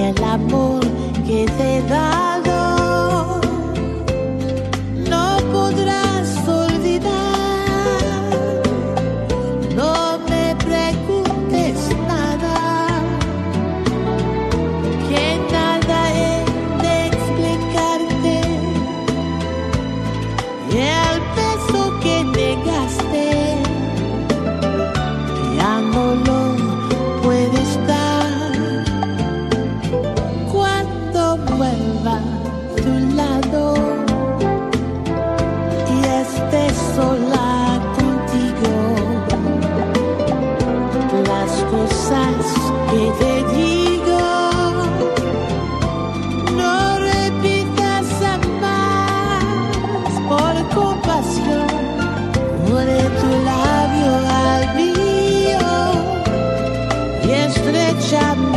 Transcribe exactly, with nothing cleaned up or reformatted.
el amor que te he dado no podrás olvidar. No me preguntes nada, que nada he de explicarte. Y el beso que negaste ya no lo puedes dar. Cuando vuelva a tu lado y esté sola contigo, las cosas que te digo no repitas jamás. Por compasión, une tu labio al mío y estrecha